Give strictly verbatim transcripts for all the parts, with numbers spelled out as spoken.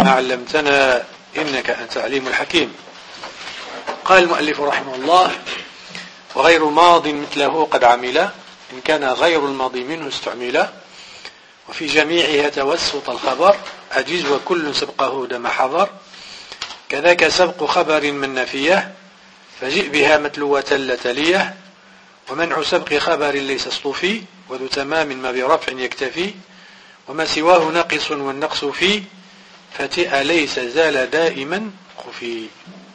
بما علمتنا إنك أنت عليم الحكيم. قال المؤلف رحمه الله: وغير ماض مثله قد عمل إن كان غير الماضي منه استعمل، وفي جميعها توسط الخبر أجيز وكل سبقه دم حضر، كذاك سبق خبر من نفيه فجئ بها متلوة لتليه، ومنع سبق خبر ليس اصطفي وذو تمام ما برفع يكتفي، وما سواه ناقص والنقص فيه فتئ ليس زال دائما خفي.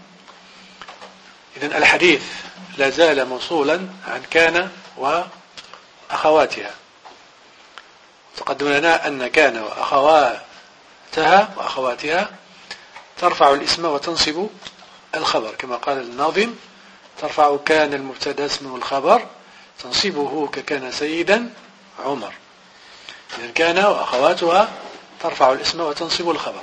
إذن الحديث لا زال موصولا عن كان وأخواتها. تقدم لنا أن كان وأخواتها وأخواتها ترفع الاسم وتنصب الخبر، كما قال الناظم: ترفع كان المبتدا اسمه الخبر تنصبه ككان سيدا عمر. إذن كان وأخواتها ترفع الاسم وتنصب الخبر.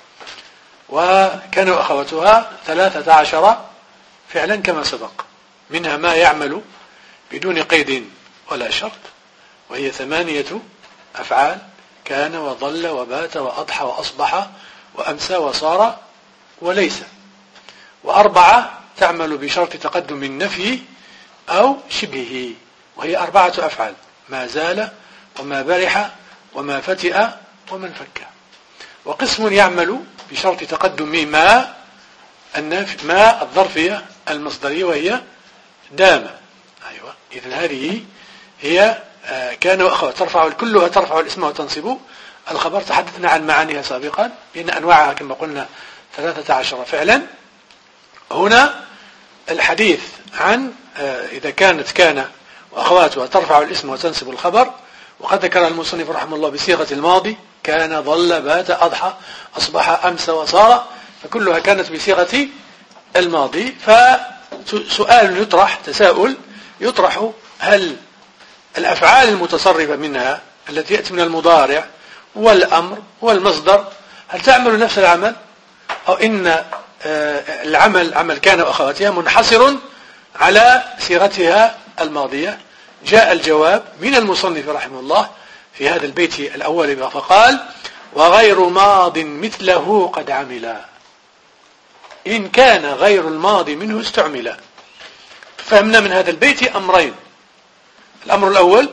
وكان وأخواتها ثلاثة عشر فعلا كما سبق، منها ما يعمل بدون قيد ولا شرط، وهي ثمانية أفعال: كان وظل وبات وأضحى وأصبح وأمسى وصار وليس. وأربعة تعمل بشرط تقدم النفي أو شبهه، وهي أربعة أفعال: ما زال وما برح وما فتئ ومن فك. وقسم يعمل بشرط تقدم ما النفي ما الظرفية المصدرية، وهي دام. أيوة. إذن هذه هي كان وأخوات ترفع كلها ترفع الاسم وتنصب الخبر. تحدثنا عن معانيها سابقا بأن أنواعها كما قلنا ثلاثة عشر فعلا. هنا الحديث عن إذا كانت كان وأخواتها ترفع الاسم وتنصب الخبر، وقد ذكر المصنف رحمه الله بصيغة الماضي: كان ظل بات أضحى أصبح أمس وصار، فكلها كانت بصيغة الماضي. فسؤال يطرح تساؤل يطرح: هل الأفعال المتصرفة منها التي يأتي من المضارع والأمر والمصدر هل تعمل نفس العمل، أو إن العمل عمل كان وأخواتها منحصر على صيغتها الماضية؟ جاء الجواب من المصنف رحمه الله في هذا البيت الأول فقال: وغير ماض مثله قد عمل إن كان غير الماضي منه استعمل. فهمنا من هذا البيت أمرين: الأمر الأول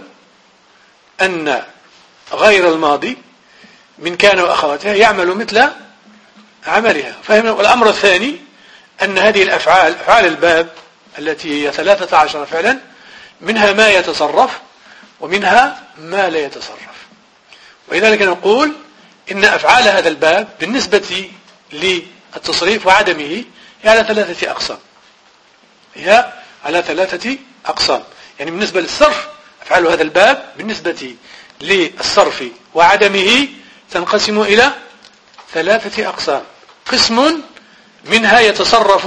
أن غير الماضي من كان وأخواتها يعمل مثل عملها، فهمنا. والأمر الثاني أن هذه الأفعال أفعال الباب التي هي ثلاثة عشر فعلا منها ما يتصرف ومنها ما لا يتصرف. ولذلك نقول إن أفعال هذا الباب بالنسبة للتصريف وعدمه هي على ثلاثة أقسام هي على ثلاثة أقسام يعني بالنسبة للصرف أفعال هذا الباب بالنسبة للصرف وعدمه تنقسم إلى ثلاثة أقسام. قسم منها يتصرف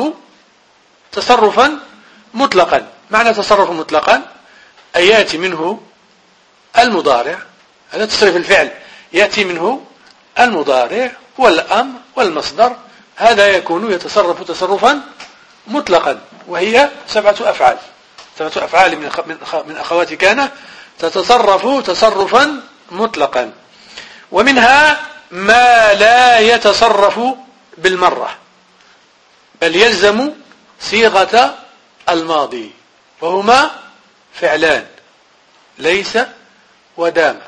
تصرفا مطلقا. معنى تصرف مطلقا أي يأتي منه المضارع، هذا تصريف الفعل، يأتي منه المضارع والأمر والمصدر، هذا يكون يتصرف تصرفا مطلقا، وهي سبعة أفعال سبعة أفعال من أخوات كان تتصرف تصرفا مطلقا. ومنها ما لا يتصرف بالمرة بل يلزم صيغة الماضي، وهما فعلان: ليس ودام.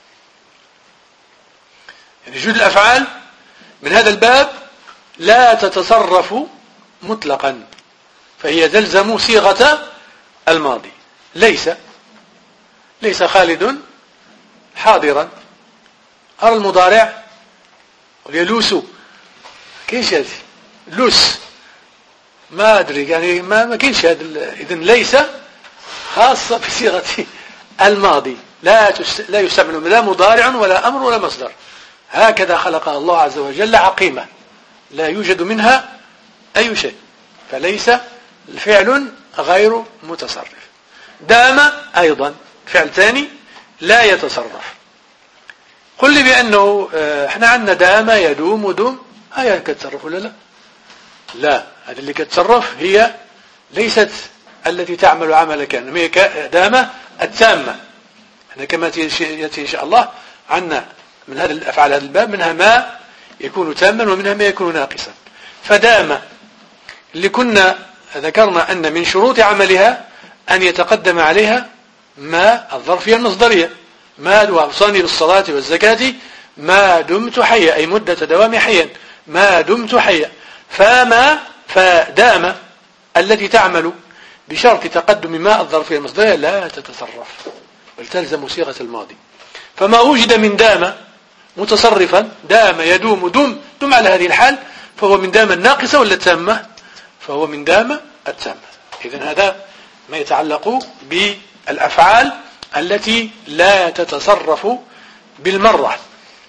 يعني جود الأفعال من هذا الباب لا تتصرف مطلقا، فهي تلزم صيغة الماضي. ليس ليس خالد حاضرا. أرى المضارع يلوس كيش هذه لوس ما أدري يعني ما ما كينش هذا. إذن ليس خاصة بصيغة الماضي، لا لا يستعمل لا مضارع ولا أمر ولا مصدر. هكذا خلقها الله عز وجل عقيمة لا يوجد منها أي شيء، فليس الفعل غير متصرف. دام أيضا فعل ثاني لا يتصرف. قل لي بأنه احنا عندنا دام يدوم ودوم، هيا كتصرف ولا لا؟ لا، هذه اللي كتصرف هي ليست التي تعمل عمل كان، هي دام التامة. احنا كما يأتي إن شاء الله عندنا من هذا الأفعال هذا الباب منها ما يكون تاما ومنها ما يكون ناقصا. فدام اللي كنا ذكرنا أن من شروط عملها أن يتقدم عليها ما الظرفية المصدرية، ما وأوصاني بالصلاة والزكاة ما دمت حيا، أي مدة دوام حيا، ما دمت حيا. فما فدام التي تعمل بشرط تقدم ما الظرفية المصدرية لا تتصرف بل تلزم صيغة الماضي. فما وجد من دام متصرفا، دام يدوم دم دم على هذه الحال، فهو من دام الناقصة ولا التامة؟ فهو من دام التامة. إذن هذا ما يتعلق بالأفعال التي لا تتصرف بالمرة.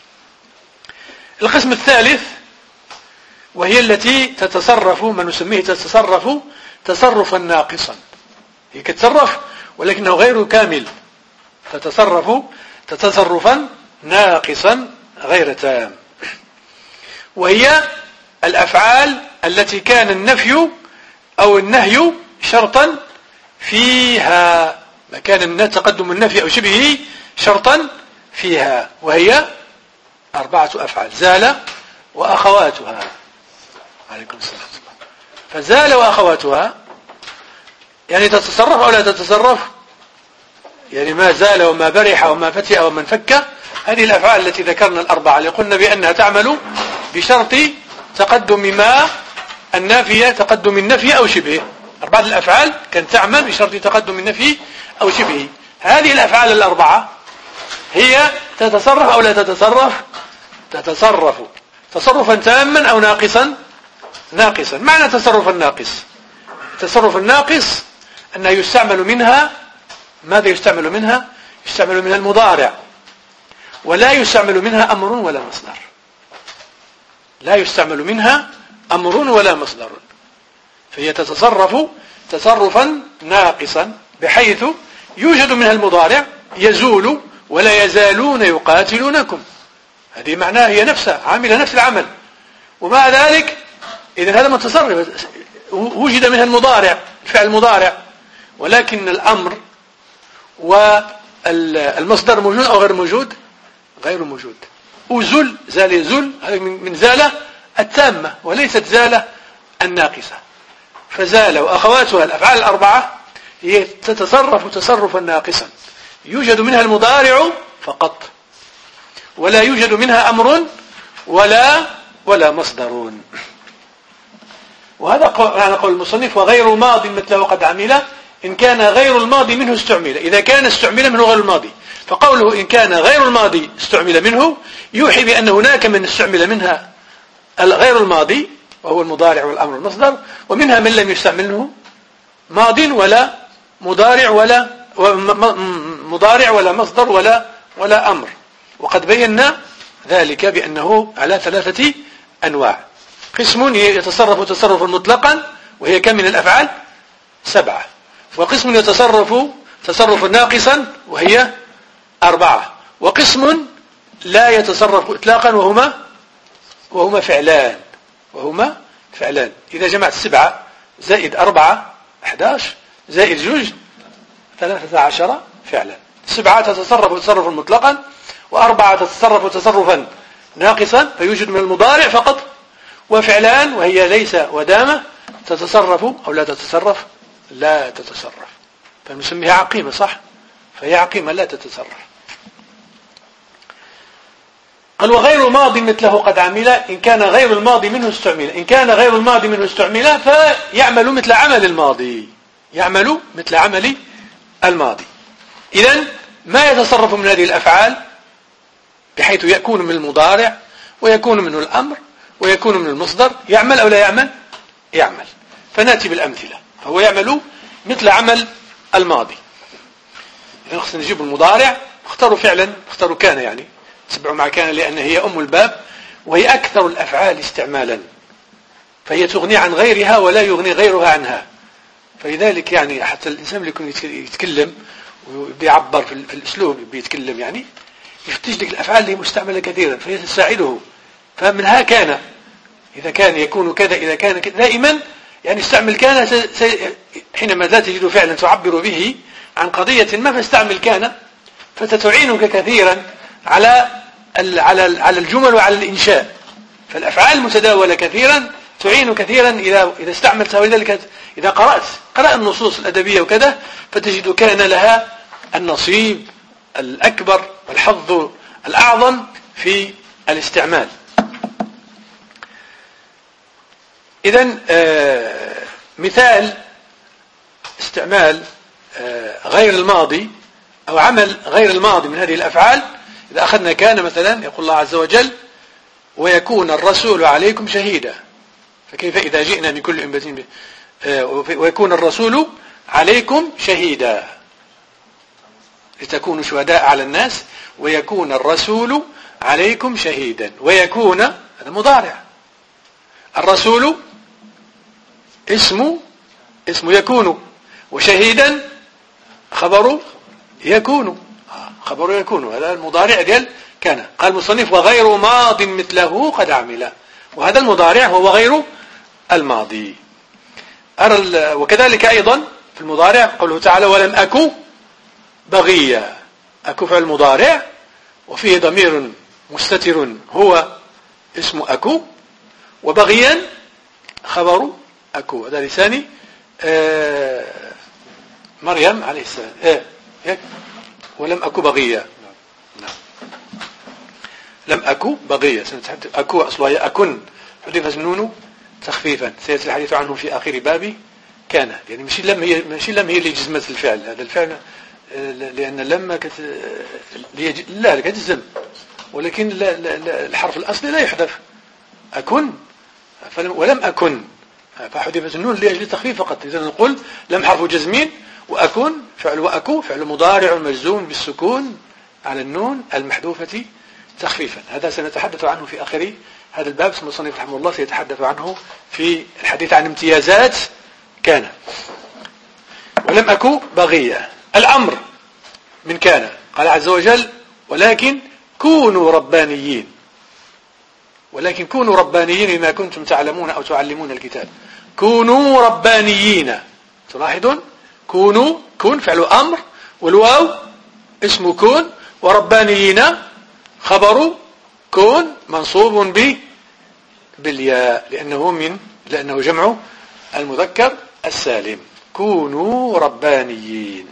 القسم الثالث وهي التي تتصرف، ما نسميه تتصرف تصرفا ناقصا، هي كتصرف ولكنه غير كامل، تتصرف تصرفا ناقصا غير تام. وهي الأفعال التي كان النفي أو النهي شرطا فيها، ما كان تقدم النفي أو شبهه شرطا فيها، وهي أربعة أفعال: زال وأخواتها. عليكم السلام. فزال وأخواتها يعني تتصرف أو لا تتصرف؟ يعني ما زال وما برح وما فتئ وما انفك، هذه الأفعال التي ذكرنا الأربعة اللي قلنا بأنها تعمل بشرط تقدم ما النافية، تقدم النفي أو شبهه. أربعة الأفعال كانت تعمل بشرط تقدم النفي أو شبهه. هذه الأفعال الأربعة هي تتصرف أو لا تتصرف؟ تتصرف تصرفا تاما أو ناقصا؟ ناقصا. معنى تصرف الناقص، التصرف الناقص أنه يستعمل منها، ماذا يستعمل منها؟ يستعمل منها المضارع، ولا يستعمل منها أمر ولا مصدر، لا يستعمل منها أمر ولا مصدر. فهي تتصرف تصرفا ناقصا بحيث يوجد منها المضارع يزول ولا يزالون يقاتلونكم، هذه معناها هي نفسها عاملة نفس العمل، ومع ذلك إذن هذا متصرف وجد منها المضارع، الفعل المضارع، ولكن الأمر والمصدر موجود أو غير موجود؟ غير موجود. وزل، زال يزل، هذا من زالة التامة وليست زالة الناقصة. فزال وأخواتها الأفعال الأربعة هي تتصرف تصرفا ناقصا يوجد منها المضارع فقط، ولا يوجد منها أمر ولا ولا مصدر. وهذا معنى قول المصنف: وغير ماض مثله قد عمل إن كان غير الماضي منه استعمل. إذا كان استعمل منه غير الماضي، فقوله إن كان غير الماضي استعمل منه يوحي بأن هناك من استعمل منها غير الماضي وهو المضارع والأمر والمصدر، ومنها من لم يستعمله ماض ولا مضارع ولا مضارع ولا مصدر ولا ولا أمر. وقد بينا ذلك بأنه على ثلاثة أنواع: قسم يتصرف تصرفا مطلقا وهي كم من الأفعال؟ سبعة. وقسم يتصرف تصرفا ناقصا وهي أربعة. وقسم لا يتصرف إطلاقا وهما وهما فعلان وهما فعلان. إذا جمعت سبعة زائد أربعة أحد عشر زائد جوج ثلاثة عشر فعلا. سبعة تتصرف تصرفا مطلقا، وأربعة تتصرف تصرفا ناقصا فيوجد من المضارع فقط، وفعلان وهي ليس ودامة تتصرف أو لا تتصرف؟ لا تتصرف. فنسميها عقيمة، صح؟ فهي عقيمة لا تتصرف. قال: وغير ماض مثله قد عمل إن كان غير الماضي منه استعمل. إن كان غير الماضي منه استعمل فيعمل مثل عمل الماضي، يعمل مثل عمل الماضي. إذن ما يتصرف من هذه الأفعال بحيث يكون من المضارع ويكون منه الأمر ويكون من المصدر، يعمل أو لا يعمل؟ يعمل. فنأتي بالأمثلة. فهو يعمل مثل عمل الماضي. إذن خصنا نجيب المضارع، اختاروا فعلا، اختاروا كان، يعني تبعوا مع كان لأن هي أم الباب وهي أكثر الأفعال استعمالا، فهي تغني عن غيرها ولا يغني غيرها عنها. فلذلك يعني حتى الإنسان اللي يكون يتكلم ويعبر في الأسلوب بيتكلم، يعني يفتش لك الأفعال اللي مستعملة كثيرا فهي تساعده. فمنها كان، إذا كان يكون كذا، إذا كان كذا، دائما يعني استعمل كان حينما لا تجد فعلا تعبر به عن قضية ما، فاستعمل كان فتتعينك كثيرا على على على الجمل وعلى الإنشاء. فالأفعال المتداولة كثيرا تعين كثيرا إذا إذا استعملتها. ولذلك إذا قرأت قرأ النصوص الأدبية وكذا فتجد كان لها النصيب الأكبر والحظ الأعظم في الاستعمال. إذن آه مثال استعمال آه غير الماضي أو عمل غير الماضي من هذه الأفعال، إذا أخذنا كان مثلا يقول الله عز وجل ويكون الرسول عليكم شهيدا، فكيف إذا جئنا من كل أمة آه ويكون الرسول عليكم شهيدا لتكونوا شهداء على الناس ويكون الرسول عليكم شهيدا. ويكون هذا مضارع، الرسول اسم اسم يكون، وشهيدا خبر يكون خبر يكون هذا المضارع ديال كان. قال المصنف وغير ماض مثله قد عمل، وهذا المضارع هو غير الماضي. أرى وكذلك أيضا في المضارع قوله تعالى ولم أكو بغيا، أكو فعل مضارع وفيه ضمير مستتر هو اسم أكو، وبغيا خبر أكو. هذا لساني آه مريم عليه السلام إيه هيك ولم أكو بغيا. نعم لم أكو بغيا سنتحدث أكو أصلها أكن حذفت النون تخفيفا، سيأتي الحديث عنه في آخر باب كان. يعني ماشي لم هي ماشي لم هي اللي جزمت الفعل، هذا الفعل لأن لما كت لا كتجزم، ولكن لا لا الحرف الأصلي لا يحذف أكن ولم أكن فحذفت النون لأجل التخفيف فقط. إذا نقول لم حرف جزم وأكن فعل وأكو فعل مضارع مجزوم بالسكون على النون المحذوفة تخفيفا. هذا سنتحدث عنه في آخر هذا الباب، ثم المصنف رحمه الله سيتحدث عنه في الحديث عن امتيازات كان. ولم أكو بغيا الأمر من كان، قال عز وجل ولكن كونوا ربانيين، ولكن كونوا ربانيين بما كنتم تعلمون أو تعلمون الكتاب. كونوا ربانيين، تلاحظون كونوا كون فعل أمر والواو اسم كون، وربانيين خبر كون منصوب ب بالياء لأنه من لأنه جمع المذكر السالم. كونوا ربانيين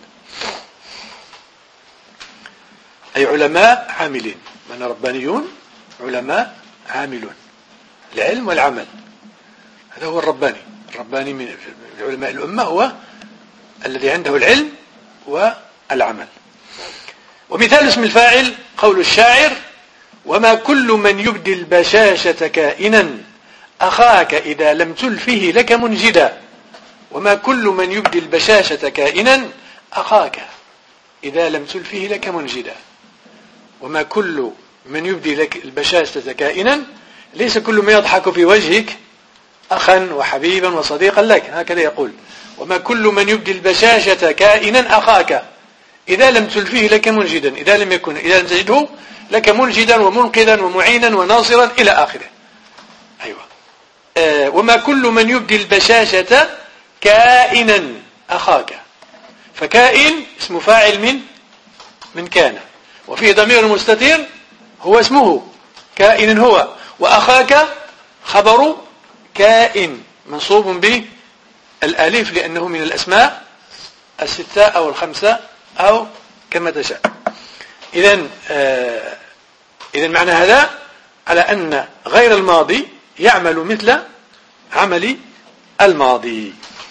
أي علماء عاملين، من ربانيون علماء عاملون، العلم والعمل، هذا هو الرباني. الرباني من علماء الأمة هو الذي عنده العلم والعمل. ومثال اسم الفاعل قول الشاعر وما كل من يبدي البشاشة كائنا أخاك إذا لم تلفه لك منجدا. وما كل من يبدي البشاشة كائنا أخاك إذا لم تلفه لك منجدا. وما كل من يبدي لك البشاشة كائنا، ليس كل ما يضحك في وجهك أخا وحبيبا وصديقا لك، هكذا يقول. وما كل من يبدي البشاشة كائنا أخاك إذا لم تلفيه لك منجدا، إذا لم يكن إذا لم تجده لك منجدا ومنقذا ومعينا وناصرا إلى آخره. أيوة. آه وما كل من يبدي البشاشة كائنا أخاك، فكائن اسم فاعل من من كان، وفيه ضمير مستتر هو اسمه كائن هو، وأخاك خبر كائن منصوب بالألف لأنه من الأسماء الستة أو الخمسة أو كما تشاء. إذن آه إذن معنى هذا على أن غير الماضي يعمل مثل عمل الماضي.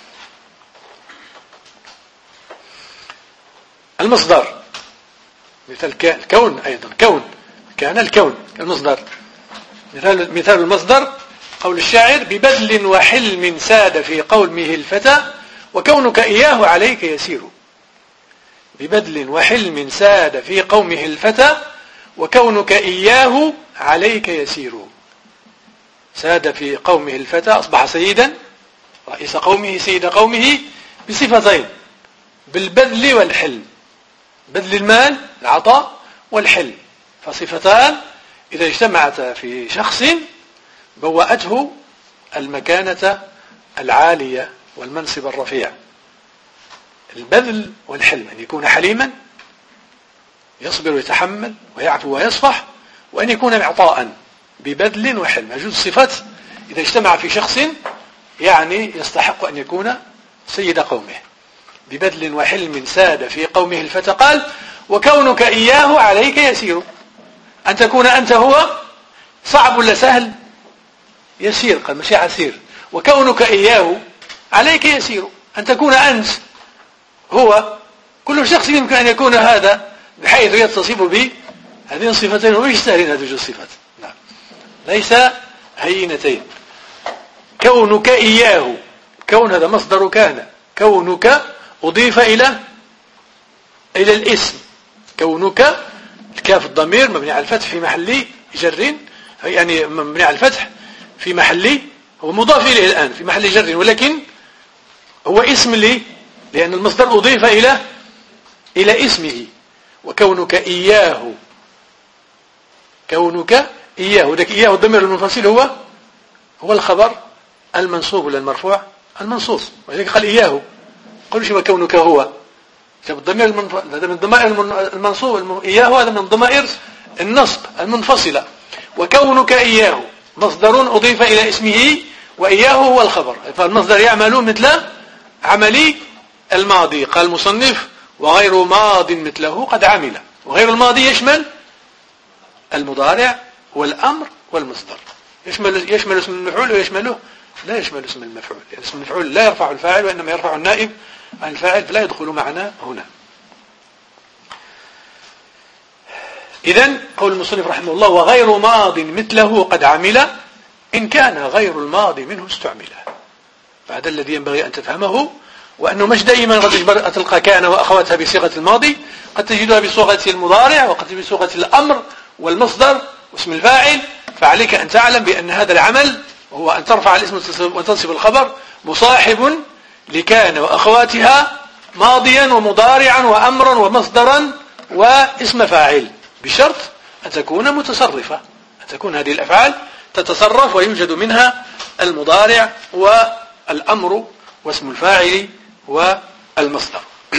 المصدر مثل الكون أيضا، كون كان الكون المصدر. مثال مثال المصدر قول الشاعر ببذل وحلم ساد في قومه الفتى وكونك إياه عليك يسير. ببذل وحلم ساد في قومه الفتى وكونك إياه عليك يسير. ساد في قومه الفتى أصبح سيدا رئيس قومه سيد قومه بصفتين، بالبذل والحلم، بذل المال العطاء والحلم، فصفتان إذا اجتمعتا في شخص بوأته المكانة العالية والمنصب الرفيع. البذل والحلم، أن يكون حليما يصبر ويتحمل ويعفو ويصفح، وأن يكون معطاء ببذل وحلم. يجوز الصفات إذا اجتمع في شخص يعني يستحق أن يكون سيد قومه. ببذل وحلم ساد في قومه الفتى قال وكونك إياه عليك يسير. أن تكون أنت هو صعب ولا سهل؟ يسير. قال مش عسير. وكونك إياه عليك يسير. أن تكون أنت هو كل شخص يمكن أن يكون هذا بحيث يتصف بهذين الصفتين ومش سهلين هذه الصفات. نعم. ليس هينتين. كونك إياه، كون هذا مصدر كان، كونك أضيف إلى إلى الاسم. كونك الكاف الضمير مبني على الفتح في محل جر، يعني مبني على الفتح في محل، هو مضاف إليه الآن في محل جر، ولكن هو اسم لي لأن المصدر أضيف إلى إلى اسمه. وكونك إياه، كونك إياه، ذاك إياه الضمير المنفصل هو هو الخبر المنصوب ولا المرفوع المنصوص، ولذلك قال إياه. قل شو كونك هو جاب الضمير المنف... هذا من ضمائر المنصوب. إياه هذا من ضمائر النصب المنفصلة. وكونك إياه مصدر أضيف إلى اسمه، وإياه هو الخبر، فالمصدر يعمل مثل عملي الماضي. قال المصنف وغير ماض مثله قد عمل. وغير الماضي يشمل المضارع والأمر والمصدر. يشمل يشمل اسم المفعول ويشمله لا يشمل اسم المفعول، يعني اسم المفعول لا يرفع الفاعل وإنما يرفع النائب عن الفاعل، فلا يدخل معنا هنا. إذن قول المصنف رحمه الله وغير ماض مثله قد عمل إن كان غير الماضي منه استعمل. فهذا الذي ينبغي أن تفهمه، وأنه مش دائما قد تلقى كان وأخواتها بصيغة الماضي، قد تجدها بصيغة المضارع وقد بصيغة الأمر والمصدر واسم الفاعل. فعليك أن تعلم بأن هذا العمل وهو أن ترفع الاسم وتنصب الخبر مصاحب لكان وأخواتها ماضيا ومضارعا وأمرا ومصدرا واسم فاعل، بشرط أن تكون متصرفة، أن تكون هذه الأفعال تتصرف ويوجد منها المضارع والأمر واسم الفاعل والمصدر.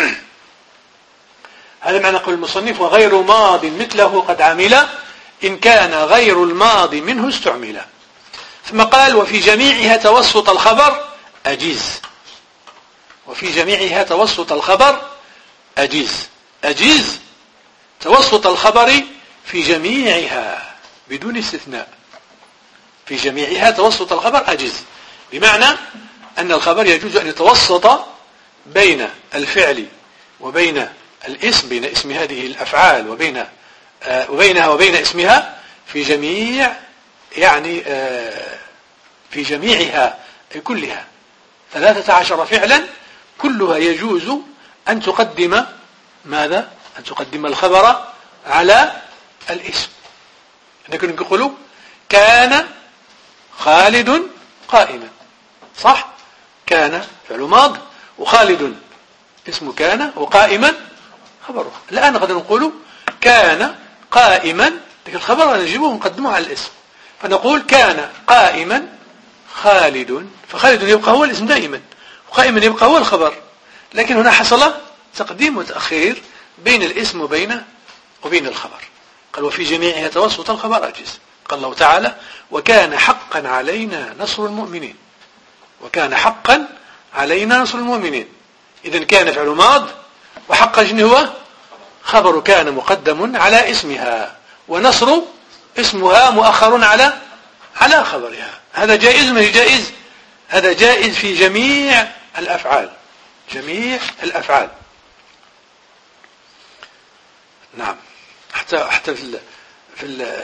هذا معنى قول المصنف وغير ماض مثله قد عمل إن كان غير الماضي منه استعمل. ثم قال وفي جميعها توسط الخبر أجيز. وفي جميعها توسط الخبر أجيز. أجيز توسط الخبر في جميعها بدون استثناء. في جميعها توسط الخبر أجيز، بمعنى أن الخبر يجوز أن يتوسط بين الفعل وبين الاسم، بين اسم هذه الأفعال وبين آه وبينها وبين اسمها في جميع، يعني آه في جميعها كلها ثلاثة عشر فعلا كلها يجوز أن تقدم ماذا؟ أن تقدم الخبر على الاسم. نكون نقول كان خالد قائما، صح؟ كان فعل ماض وخالد اسم كان وقائما خبره. الآن قد نقول كان قائما، لكن الخبر نجيبه ونقدمه على الاسم، فنقول كان قائما خالد، فخالد يبقى هو الاسم دائما وقائما يبقى هو الخبر، لكن هنا حصل تقديم وتأخير بين الاسم وبين وبين الخبر. قال وفي جميعها توسط الخبر أجيز. قال الله تعالى وكان حقا علينا نصر المؤمنين. وكان حقا علينا نصر المؤمنين. إذن كان فعل ماض وحقا شنو هو؟ خبر كان مقدم على اسمها، ونصر اسمها مؤخر على على خبرها. هذا جائز من جائز، هذا جائز في جميع الأفعال، جميع الأفعال. نعم. حتى حتى في ال في ال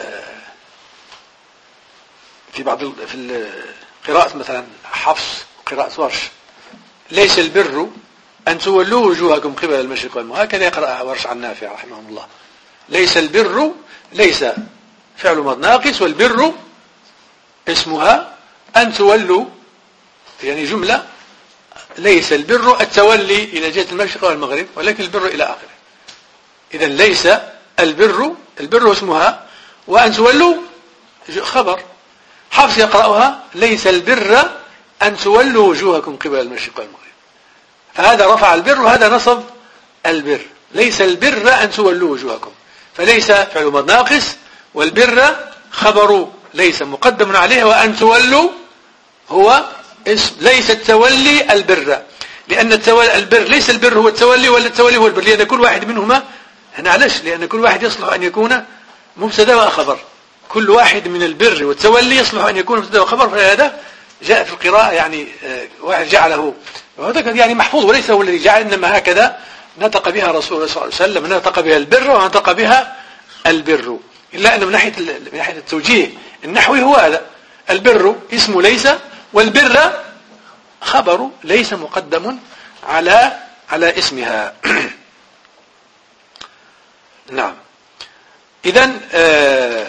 في بعض ال في القراءة مثلا حفص قراءة ورش ليس البر أن تولوا وجوهكم قبل المشرق والمغرب، هكذا يقرأها ورش عن نافع رحمه الله. ليس البر، ليس فعل ماض ناقص، والبر اسمها أن تولوا، يعني جملة ليس البر التولي إلى جهة المشرق والمغرب ولكن البر إلى آخره. إذا ليس البر، البر اسمها، وأن تولوا خبر. حفص يقرأها ليس البر أن تولوا وجوهكم قبل المشرق والمغرب، فهذا رفع البر وهذا نصب البر. ليس البر أن تولوا وجوهكم، فليس فعل ماض ناقص، والبر خبر ليس مقدم عليها، وأن تولوا هو اسم. ليس التولي البر، لأن التولي البر ليس البر هو التولي، ولا التولي هو البر، لأن كل واحد منهما هنا علاش؟ لأن كل واحد يصلح أن يكون مبتدا وخبر. كل واحد من البر والتولي يصلح أن يكون مبتدا وخبر. فهذا جاء في القراءة يعني واحد جعله، وهذا يعني محفوظ وليس هو الذي جعل، إنما هكذا نطق بها رسول الله صلى الله عليه وسلم، نطق بها البر ونطق بها البر. إلا أن من ناحية من ناحية التوجيه النحوي هو هذا: البر اسم ليس، والبر خبر ليس مقدم على على اسمها. نعم. إذن آه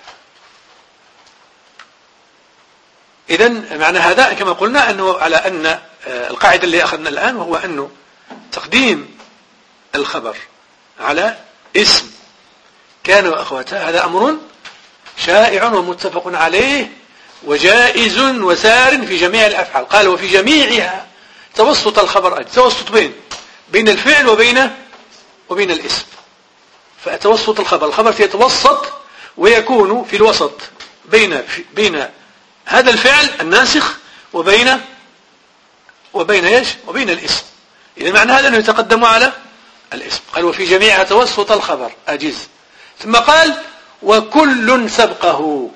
إذن معنى هذا كما قلنا أنه على أن آه القاعدة اللي أخذنا الآن، وهو أنه تقديم الخبر على اسم كان وأخواتها هذا أمر شائع ومتفق عليه وجائز وسار في جميع الأفعال. قال وفي جميعها توسط الخبر، توسط بين بين الفعل وبين وبين الاسم. فتوسط الخبر، الخبر يتوسط ويكون في الوسط بين بين هذا الفعل الناسخ وبين وبين ايش؟ وبين الاسم. إذا معنى هذا أنه يتقدم على الاسم. قال وفي جميعها توسط الخبر أجز. ثم قال وكل سبقه،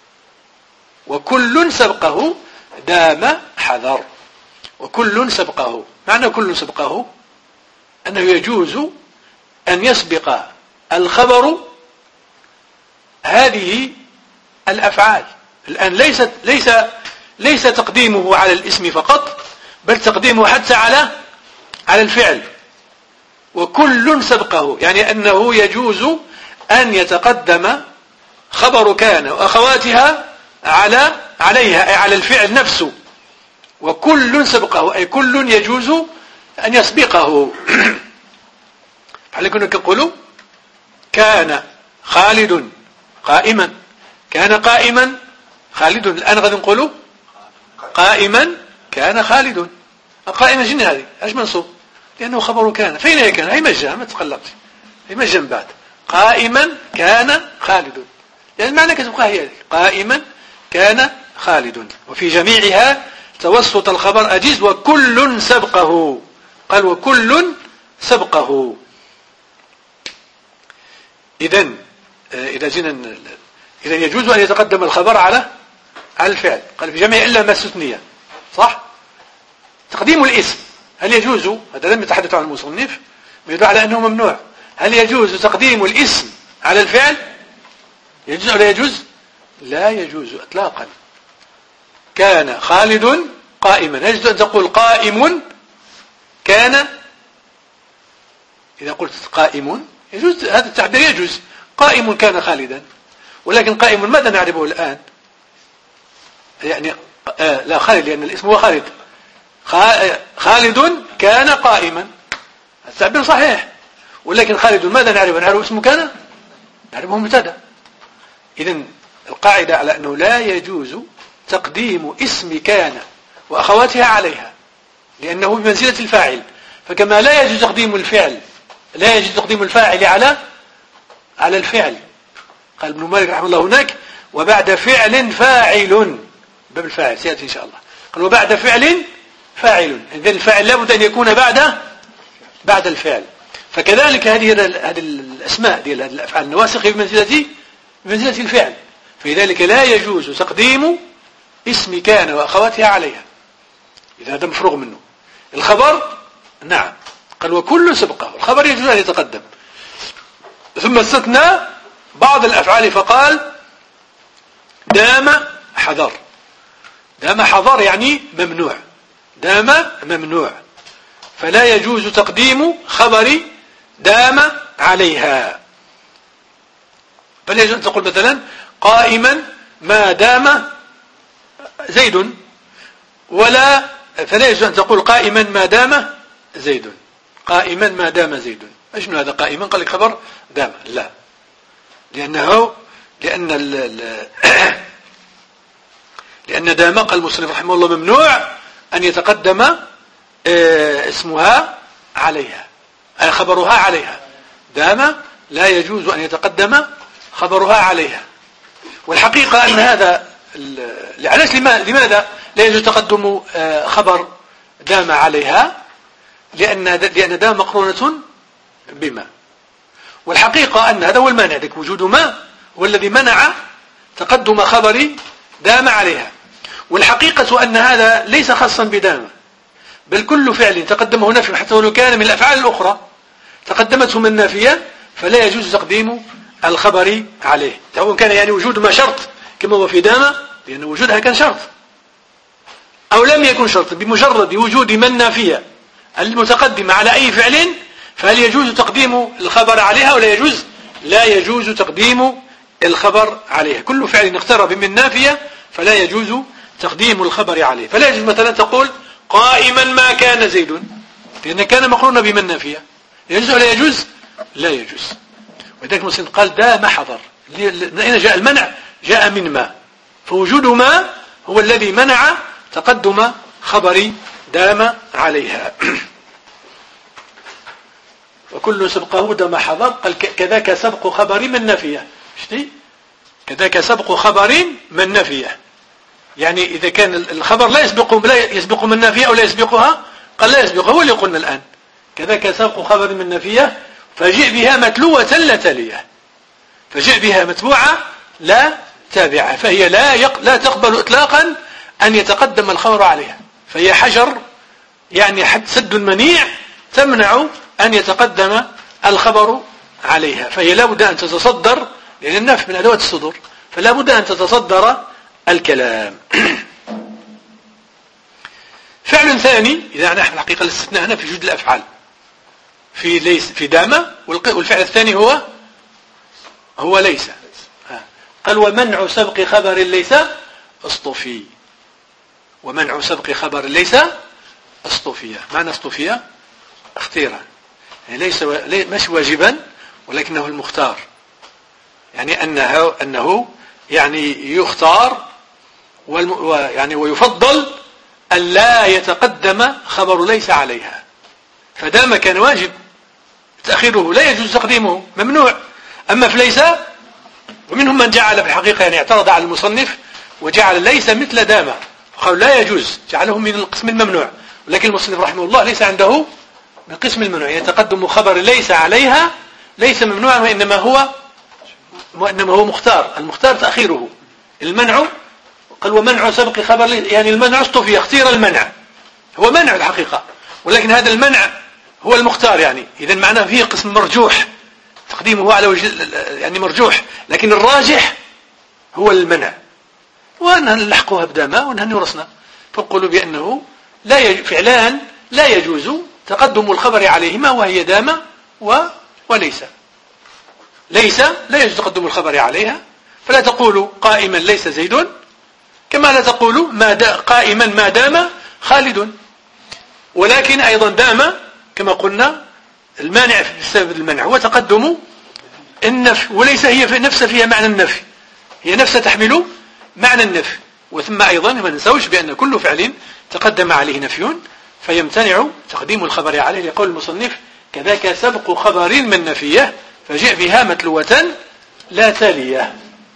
وكل سبقه دام حذر. وكل سبقه، معنى كل سبقه أنه يجوز أن يسبق الخبر هذه الأفعال. الآن ليست ليس ليس تقديمه على الاسم فقط، بل تقديمه حتى على على الفعل. وكل سبقه يعني أنه يجوز أن يتقدم خبر كان وأخواتها على عليها أي على الفعل نفسه. وكل سبقه أي كل يجوز أن يسبقه. هل كنا نقول كان خالد قائما، كان قائما خالد. الآن غادي نقولوا قائما كان خالد. قائما جن هذه ايش منصوب؟ لأنه خبر كان. فين هي كان؟ هي مجا، ما تقلقش، هي مجا من بعد. قائما كان خالد، يعني المعنى كتبقى هي قائما كان خالد. وفي جميعها توسط الخبر أجيز. وكل سبقه، قال وكل سبقه. إذن إذا جينا إذا يجوز أن يتقدم الخبر على على الفعل. قال في جميع إلا ما استثني، صح؟ تقديم الاسم هل يجوز؟ هذا لم يتحدث عن المصنف، يدل على أنه ممنوع. هل يجوز تقديم الاسم على الفعل؟ يجوز أو لا يجوز؟ لا يجوز إطلاقا. كان خالد قائما، يجوز أن تقول قائم كان. إذا قلت قائم يجوز، هذا التعبير يجوز. قائم كان خالدا، ولكن قائم ماذا نعرفه الآن؟ يعني آه لا خالد، لأن الاسم هو خالد. خالد كان قائما، التعبير صحيح، ولكن خالد ماذا نعرف؟ نعرف اسمه كان، نعرفه مبتدا. إذن القاعدة على أنه لا يجوز تقديم اسم كان وأخواتها عليها، لأنه بمنزلة الفاعل. فكما لا يجوز تقديم الفعل لا يجوز تقديم الفاعل على على الفعل. قال ابن مالك رحمه الله هناك وبعد فعل فاعل، باب الفاعل سيأتي إن شاء الله. قال وبعد فعل فاعل، إذن الفاعل لابد أن يكون بعد بعد الفعل. فكذلك هذه هذه الأسماء ديال هذه الأفعال النواسخ بمنزلة بمنزلة الفعل، فلذلك لا يجوز تقديم اسم كان وأخواتها عليها، إذا هذا مفروغ منه. الخبر نعم، قال وكل سبقه، الخبر يجوز أن يتقدم. ثم استثنى بعض الأفعال فقال دام حذر. دام حذر يعني ممنوع، دام ممنوع، فلا يجوز تقديم خبر دام عليها. فلا يجوز أن تقول مثلا قائما ما دام زيد، ولا فلا يجوز أن تقول قائما ما دام زيد. قائما ما دام زيد، ايش من هذا قائما؟ قال لك خبر دام، لا، لأنه لأن ال لأن دام قال المصنف رحمه الله ممنوع أن يتقدم اسمها عليها، أي خبرها عليها. دام لا يجوز أن يتقدم خبرها عليها. والحقيقة أن هذا علاش لماذا لا يجوز تقدم خبر دام عليها؟ لأن لأن دام مقرونة بما، والحقيقة أن هذا هو المانع، ذلك وجود ما هو الذي منع تقدم خبر دام عليها. والحقيقة أن هذا ليس خاصا بدام، بل كل فعل تقدمه نفي حتى ولو كان من الأفعال الأخرى تقدمته من نافية فلا يجوز تقديم الخبر عليه، سواء كان يعني وجود ما شرط كما هو في دام، لأن وجودها كان شرط، أو لم يكن شرط، بمجرد وجود من نافية المتقدمة على أي فعل فهل يجوز تقديم الخبر عليها ولا يجوز؟ لا يجوز تقديم الخبر عليها. كل فعل اقترب من نافية فلا يجوز تقديم الخبر عليه. فلا يجوز مثلا تقول قائما ما كان زيد، لأن كان مقرون بمن نافية، يجوز ولا يجوز؟ لا يجوز. ولذلك المسلم قال دام حضر، من أين جاء المنع؟ جاء من ما، فوجود ما هو الذي منع تقدم خبر دام عليها. وكل سبقه دام حضر، قال كذاك سبق خبر من نافية، شتي كذاك سبق خبر من نافية، يعني إذا كان الخبر لا يسبق لا يسبق من نافية أو لا يسبقها، قال لا يسبقها، هو اللي قلنا الآن كذاك سبق خبر من نافية فجئ بها متلوة لا تالية، فجئ بها متبوعة لا تابعة، فهي لا يق... لا تقبل إطلاقا أن يتقدم الخبر عليها، فهي حجر يعني حد سد منيع تمنع أن يتقدم الخبر عليها، فهي لا بد أن تتصدر، لأن النفي من أدوات الصدور، فلا بد أن تتصدر الكلام. فعل ثاني، إذا نحن الحقيقة الاستثناء هنا في جزء الأفعال في ليس في دام، والفعل الثاني هو هو ليس. قال ومنع سبق خبر ليس اصطفي، ومنع سبق خبر ليس اصطفية. معنى اصطفية اختيرا، يعني ليس مش واجبا ولكنه المختار، يعني أنه أنه يعني يختار يعني ويفضل أن لا يتقدم خبر ليس عليها، فدام كان واجب تأخيره لا يجوز تقديمه، ممنوع. أما في ليس، ومنهم من جعل في الحقيقة يعني اعترض على المصنف وجعل ليس مثل دام، قالوا لا يجوز، جعله من القسم الممنوع، ولكن المصنف رحمه الله ليس عنده من قسم الممنوع، يتقدم خبر ليس عليها ليس ممنوعا، وإنما هو وإنما هو مختار، المختار تأخيره. المنع قال ومنع سبق خبر، يعني المنع اصطفي، اختير المنع، هو منع الحقيقة، ولكن هذا المنع هو المختار، يعني إذا معناه فيه قسم مرجوح تقديمه على وجه يعني مرجوح، لكن الراجح هو المنع. ونلحقها بداما ونورسنا، فنقول بأنه لا يج... فعلان لا يجوز تقدم الخبر عليهما، وهي دام و... وليس. ليس لا يجوز تقدم الخبر عليها، فلا تقول قائما ليس زيد، كما لا تقول ما دا قائما ما دام خالد. ولكن أيضا دام كما قلنا المانع بسبب المنع هو تقدم النفي، وليس هي في نفسها فيها معنى النفي، هي نفسها تحمل معنى النفي. وثم أيضا ما ننسوش بأن كل فعل تقدم عليه نفي فيمتنع تقديم الخبر عليه، لقول المصنف كذاك سبق خبر من نفيه فجئ بها متلوة لا تالية.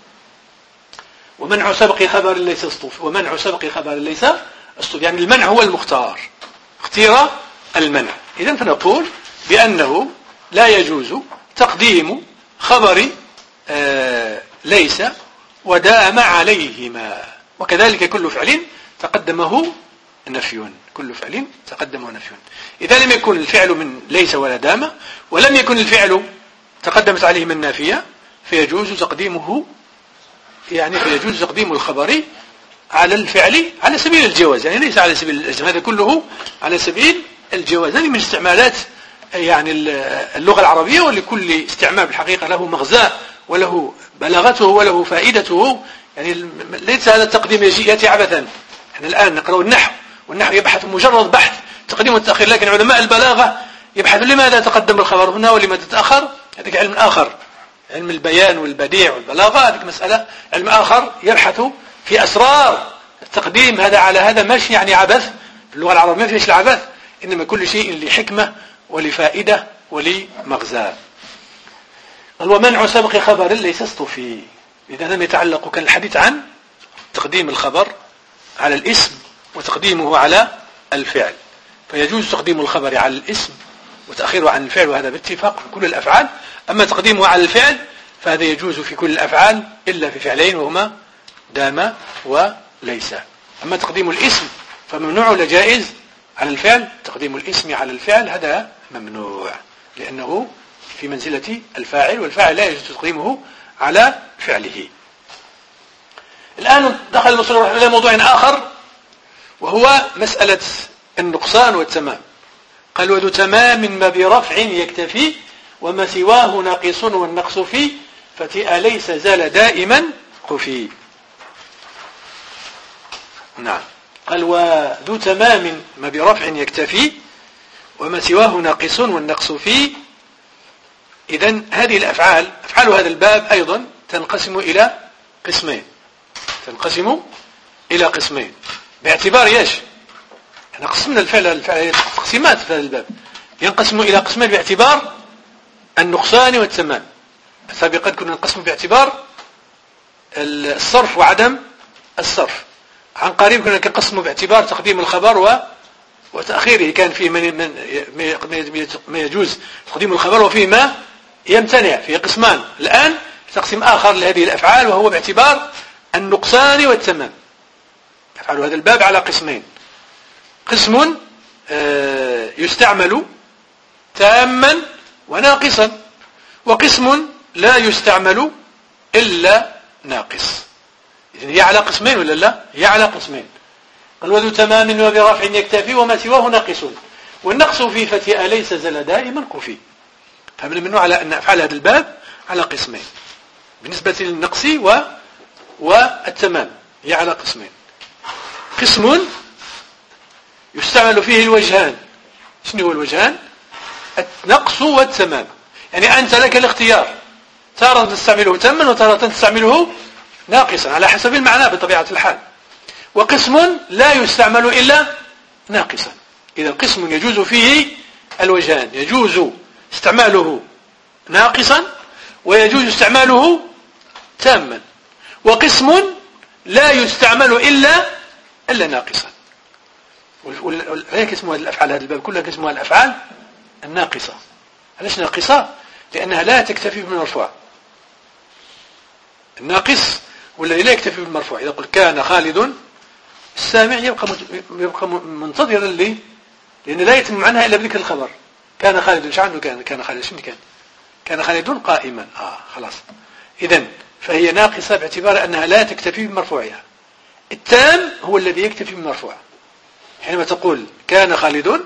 ومنع سبق خبر ليس اصطف، ومنع سبق خبر ليس اصطف، يعني المنع هو المختار، اختير المنع. إذن فنقول بأنه لا يجوز تقديم خبر آه ليس ودام عليهما، وكذلك كل فعل تقدمه نفي، كل فعل تقدمه نفي. إذا لم يكن الفعل من ليس ولا دام، ولم يكن الفعل تقدمت عليه من نافية، فيجوز تقديمه، يعني فيجوز تقديم الخبر على الفعل على سبيل الجواز، يعني ليس على سبيل الإلزام، هذا كله على سبيل الجواز. هذه من استعمالات يعني اللغة العربية، ولكل استعمال بالحقيقة له مغزاه وله بلاغته وله فائدته، يعني ليس هذا التقديم يأتي عبثا. احنا الآن نقرأ النحو، والنحو يبحث مجرد بحث تقديم والتأخير، لكن علماء البلاغة يبحث لماذا تقدم الخبر هنا ولماذا تأخر، هذا علم آخر، علم البيان والبديع والبلاغة، هذه مسألة علم آخر يبحث في أسرار التقديم هذا على هذا، مش يعني عبث. في اللغة العربية ما فيش العبث، إنما كل شيء لحكمة ولفائدة ولمغزى. قال ومنع سبق خبر ليس اصطفي، إذا هذا يتعلق، كان الحديث عن تقديم الخبر على الاسم وتقديمه على الفعل، فيجوز تقديم الخبر على الاسم وتأخيره عن الفعل، وهذا باتفاق في كل الأفعال. أما تقديمه على الفعل فهذا يجوز في كل الأفعال إلا في فعلين وهما دام وليس. أما تقديم الاسم فممنوع ولا جائز على الفعل؟ تقديم الاسم على الفعل هذا ممنوع، لأنه في منزلة الفاعل، والفاعل لا يجوز تقديمه على فعله. الآن دخل المصنف إلى موضوع آخر، وهو مسألة النقصان والتمام. قال: وذو تمام ما برفع يكتفي، وما سواه ناقص والنقص فيه، فتئ ليس زال دائما خفي. نعم. قال: وذو تمام ما برفع يكتفي، وما سواه ناقص والنقص فيه. إذن هذه الأفعال، أفعال هذا الباب أيضا تنقسم إلى قسمين، تنقسم إلى قسمين باعتبار ايش؟ احنا قسمنا الفعل الفعل تقسيمات في هذا الباب، ينقسم إلى قسمين باعتبار النقصان والتمام. سابقا كنا نقسم باعتبار الصرف وعدم الصرف، عن قريب كنا نقسم باعتبار تقديم الخبر و وتأخيره، كان فيه من من ما يجوز تقديم الخبر وفيه ما يمتنع، فيه قسمان. الآن تقسيم آخر لهذه الأفعال، وهو باعتبار النقصان والتمام. أفعال هذا الباب على قسمين: قسم يستعمل تاما وناقصا، وقسم لا يستعمل إلا ناقص. إذن هي على قسمين ولا لا؟ هي على قسمين. قال: وذو تمام وبرفع يكتفي، وما سواه ناقص، والنقص في فتئ ليس زل دائما خفي. فمن منه على أن أفعال هذا الباب على قسمين بالنسبة للنقص و... والتمام، هي على قسمين: قسم يستعمل فيه الوجهان. شنو هو الوجهان؟ النقص والتمام. يعني أنت لك الاختيار، تارة تستعمله تاما وتارة تستعمله ناقصا على حسب المعنى بطبيعة الحال. وقسم لا يستعمل إلا ناقصا. إذا قسم يجوز فيه الوجهان، يجوز استعماله ناقصا ويجوز استعماله تاما. وقسم لا يستعمل إلا إلا ناقصا. هيك اسمها الأفعال، هذا الباب كلها اسمها الأفعال الناقصة. ليش ناقصة؟ لأنها لا تكتفي بالمرفوع. الناقص والذي لا يكتفي بالمرفوع. إذا قلت كان خالد، السامع يبقى يبقى منتظرا لي، لأن لا يتم عنها إلا بذكر الخبر. كان خالد، ايش عنه كان؟ كان خالد شنو كان؟ كان خالد قائما. آه خلاص. إذن فهي ناقصة باعتبار أنها لا تكتفي بمرفوعها. التام هو الذي يكتفي بالمرفوع. حينما تقول كان خالد،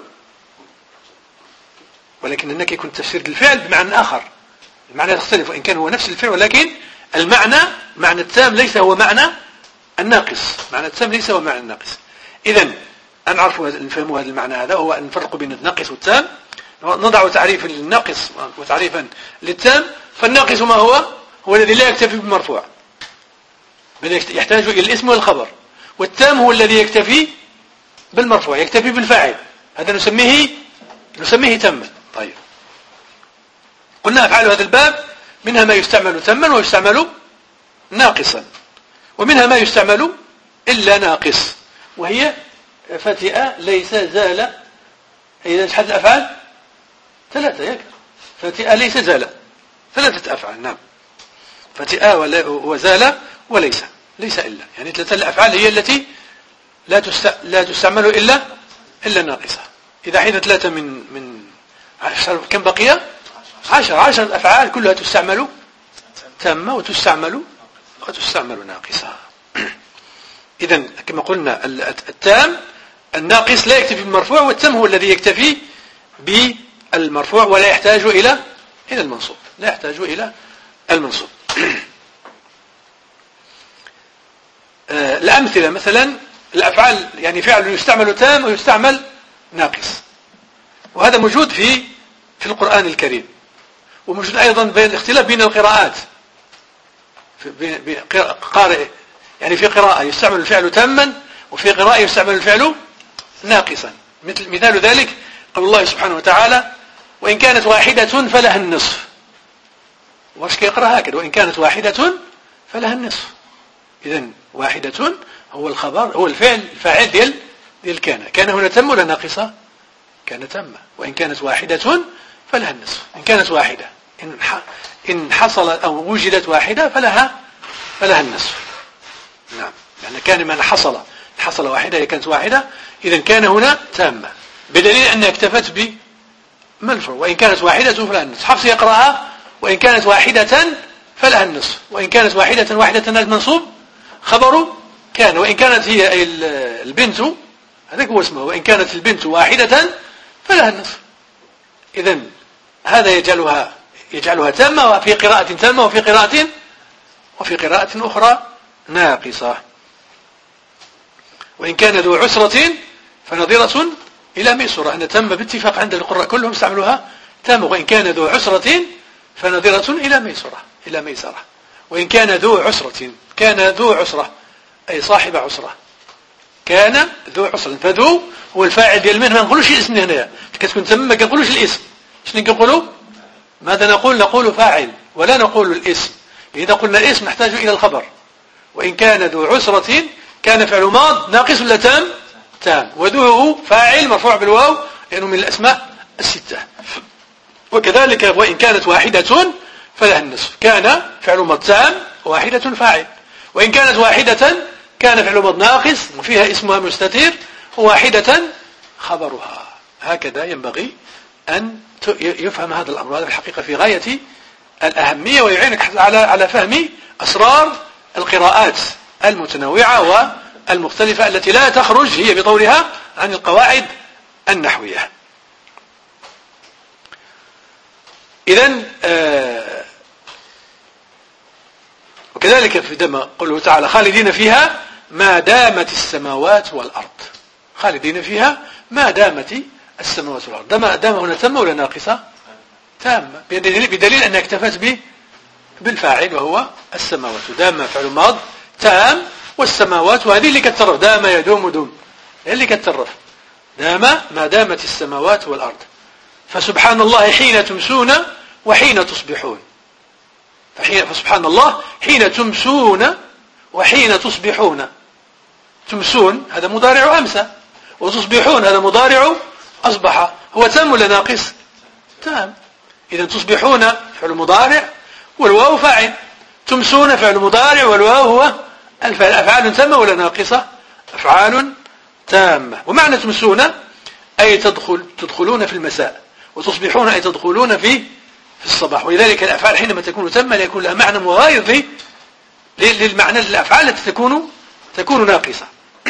ولكن هناك يكون تفسير الفعل بمعنى آخر، المعنى يختلف، وإن كان هو نفس الفعل، ولكن المعنى معنى التام ليس هو معنى الناقص. معنى التام ليس هو معنى الناقص. إذن أن نعرف نفهم هذا المعنى، هذا هو أن نفرق بين الناقص والتام. نضع تعريفا للناقص وتعريفا للتام. فالناقص ما هو؟ هو الذي لا يكتفي بالمرفوع، بل يحتاج إلى الاسم والخبر. والتام هو الذي يكتفي بالمرفوع، يكتفي بالفاعل، هذا نسميه نسميه تاما. طيب، قلنا أفعال هذا الباب منها ما يستعمل تاما ويستعمل ناقصا، ومنها ما يستعمل إلا ناقص، وهي فتئ ليس زال. إذا حد الأفعال ثلاثة، يك فتئ ليس زال، ثلاثة أفعال. نعم، فتئ وزال وليس، ليس إلا، يعني ثلاثة الأفعال هي التي لا لا تستعمل إلا إلا ناقصة. إذا حين ثلاثة من من عشر، كم بقي؟ عشر. عشر أفعال كلها تستعمل تامة وتستعمل وتستعمل ناقصة. إذن كما قلنا التام الناقص لا يكتفي بالمرفوع، والتام هو الذي يكتفي بالمرفوع ولا يحتاج إلى إلى المنصوب، لا يحتاج إلى المنصوب. الأمثلة مثلا الأفعال، يعني فعل يستعمل تام ويستعمل ناقص، وهذا موجود في في القرآن الكريم، وموجود أيضا بين الاختلاف بين القراءات. قارئ يعني في قراءة يستعمل الفعل تاما، وفي قراءة يستعمل الفعل ناقصا. مثل مثال ذلك قول الله سبحانه وتعالى: وإن كانت واحدة فلها النصف. واش كيقرأ هكذا؟ وإن كانت واحدة فلها النصف. إذن واحدة هو الخبر، هو الفعل الفاعل ديال ديال كان. كان هنا تم ولا ناقصة؟ كان تم. وإن كانت واحدة فلها النصف. إن كانت واحدة إن إن حصل أو وجدت واحدة فلها فلها النصف. نعم، يعني كان من حصل حصل واحدة هي كانت واحدة، إذن كان هنا تامة، بدليل أنها اكتفت بمنفر. وإن كانت واحدة فلها النصف. حفص يقرأها وإن كانت واحدة فلها النصف. وإن كانت واحدة واحدة منصوب خبر كان. وإن كانت هي البنت هذاك هو اسمه، وإن كانت البنت واحدة فلها النصف. إذن هذا يجعلها يجعلها تامة، وفي قراءة تامة وفي قراءة وفي قراءة أخرى ناقصة. وإن كان ذو عسرة فنظرة إلى ميسرة. أن تم باتفاق عند القراء كلهم استعملوها تامة. وإن كان ذو عسرة فنظرة إلى ميسرة إلى ميسرة. وإن كان ذو عسرة، كان ذو عسرة أي صاحب عسرة، كان ذو عسرة. فذو هو الفاعل ديال من، ما نقولوش الاسم هنا، كتكون تم ما كنقولوش الاسم. شنو كنقولوا؟ ماذا نقول؟ نقول فاعل ولا نقول الاسم. إذا قلنا الاسم نحتاج إلى الخبر. وإن كان ذو عسرة كان فعل ماض ناقص ولا تام؟ تام. وذو فاعل مرفوع بالواو لأنه من الأسماء الستة. وكذلك وإن كانت واحدة فلها النصف. كان فعل ماض تام، واحدة فاعل. وإن كانت واحدة كان فعل ماض ناقص وفيها اسمها مستتر، وواحدة خبرها. هكذا ينبغي أن يفهم هذا الأمر. هذا الحقيقة في غاية الأهمية، ويعينك على على فهم أسرار القراءات المتنوعة والمختلفة التي لا تخرج هي بطولها عن القواعد النحوية. إذن آه وكذلك في دم قوله تعالى خالدين فيها ما دامت السماوات والأرض. خالدين فيها ما دامت السماوات والأرض. دام, دام هنا تم ولا ناقصة؟ تامة، بدليل, بدليل أنها اكتفت به بالفاعل وهو السماوات. دام فعل ماض تام، والسماوات وهذه اللي كترف، دام يدوم دوم، اللي كترف دام ما دامت السماوات والأرض. فسبحان الله حين تمسون وحين تصبحون. فسبحان الله حين تمسون وحين تصبحون. تمسون هذا مضارع أمسى، وتصبحون هذا مضارع أصبح. هو تام ولا ناقص؟ تام. إذا تصبحون فعل مضارع والواو فاعل، تمسون فعل مضارع والواو هو الفاعل. أفعال تامة ولا ناقصة؟ أفعال تامة. ومعنى تمسون أي تدخل تدخلون في المساء، وتصبحون أي تدخلون في في الصباح. ولذلك الأفعال حينما تكون تامة يكون لها معنى مغاير للمعنى الأفعال التي تكون تكون ناقصة.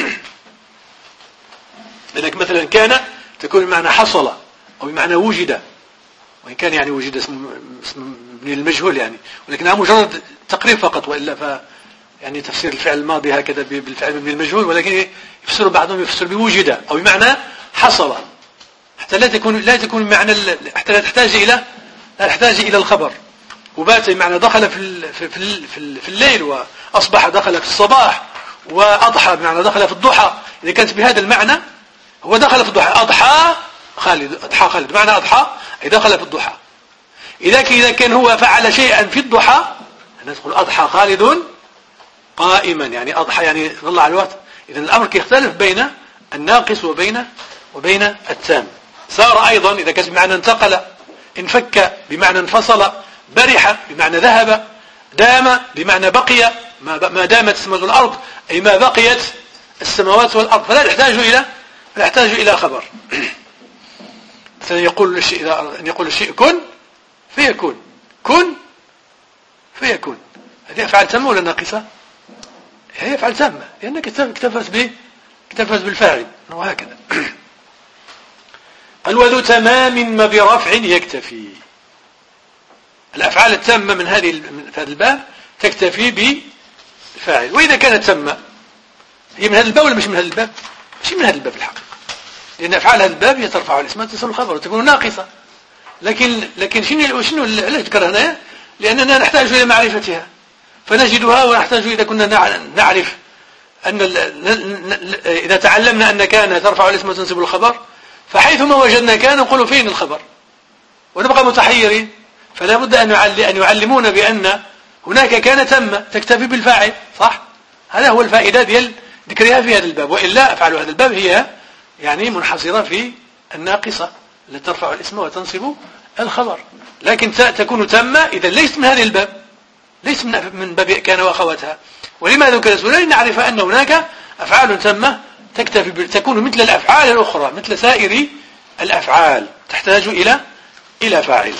لذلك مثلا كان تكون بمعنى حصل أو بمعنى وجد، وإن كان يعني وجد اسم من المجهول يعني، ولكنها مجرد تقرير فقط. وإلا ف يعني تفسير الفعل الماضي هكذا بالفعل من المجهول، ولكن يفسر بعضهم يفسر بوجد أو بمعنى حصل، حتى لا تكون لا تكون بمعنى حتى لا تحتاج إلى لا تحتاج إلى الخبر. وبات بمعنى دخل في في في, في الليل، وأصبح دخل في الصباح، وأضحى بمعنى دخل في الضحى. إذا كانت بهذا المعنى هو دخل في الضحى. أضحى خالد، أضحى خالد بمعنى أضحى أي دخل في الضحى. إذا إذا كان هو فعل شيئا في الضحى ندخل أضحى خالد قائما، يعني أضحى يعني ظل على الوقت. إذن الأمر يختلف بين الناقص وبين وبين التام. سار أيضا إذا كان بمعنى انتقل، انفك بمعنى انفصل، برح بمعنى ذهب، دام بمعنى بقي، ما دامت السماوات والأرض أي ما بقيت السماوات والأرض. فلا يحتاج إلى لا يحتاج إلى خبر. مثلا يقول الشيء إذا أن يقول الشيء كن فيكون، كن فيكون. هذه أفعال تامة ولا ناقصة؟ هي أفعال تامة لأنك اكتفت به اكتفت بالفاعل، وهكذا. قال وذو تمام ما برفع يكتفي. الأفعال التامة من هذه من هذا الباب تكتفي بالفاعل. وإذا كانت تامة هي من هذا الباب ولا مش من هذا الباب؟ مش من هذا الباب الحقيقة، لأن أفعال هذا الباب هي ترفع الاسم وتصل الخبر وتكون ناقصة. لكن لكن شنو شنو علاش ذكر هنا؟ لأننا نحتاج إلى معرفتها فنجدها، ونحتاج إذا كنا نعرف أن إذا تعلمنا أن كان ترفع الاسم وتنصب الخبر، فحيثما وجدنا كان نقول فين الخبر ونبقى متحيرين. فلا بد أن أن يعلمونا بأن هناك كان تم تكتفي بالفاعل، صح؟ هذا هو الفائدة ديال ذكرها في هذا الباب، وإلا أفعال هذا الباب هي يعني منحصرة في الناقصة التي ترفع الاسم وتنصب الخبر، لكن تكون تم إذا ليست من هذه الباب، ليس من باب كان وأخواتها. ولماذا ذكرت هنا؟ لنعرف أن هناك أفعال تامة تكتفي تكون مثل الأفعال الأخرى، مثل سائر الأفعال تحتاج إلى إلى فاعل.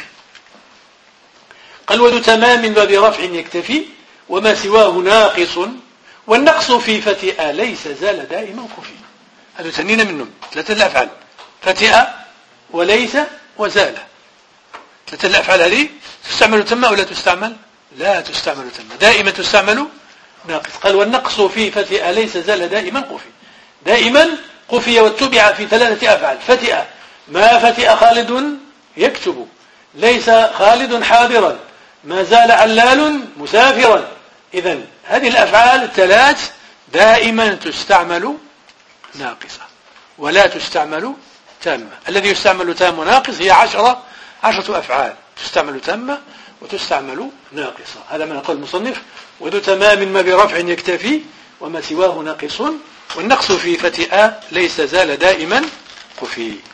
قال وذو تمام من باب رفع يكتفي وما سواه ناقص، والنقص في فتئ ليس زال دائما خفي. هذا تنين منهم ثلاثة الأفعال، فتئ وليس وزال، ثلاثة الأفعال هذه تستعمل تم أو لا تستعمل؟ لا تستعمل تم، دائما تستعمل ناقص. قال والنقص في فتئ ليس زال دائما قفي، دائما قفي واتبع في ثلاثة أفعال. فتئ ما فتئ خالد يكتب، ليس خالد حاضرا، ما زال علال مسافرا. إذن هذه الأفعال الثلاث دائما تستعمل ناقصة ولا تستعمل تامة. الذي يستعمل تام وناقص هي عشرة عشرة أفعال تستعمل تامة وتستعمل ناقصة. هذا ما نقول المصنف وذو تمام ما برفع يكتفي وما سواه ناقص، والنقص في فتئ ليس زال دائما قفي.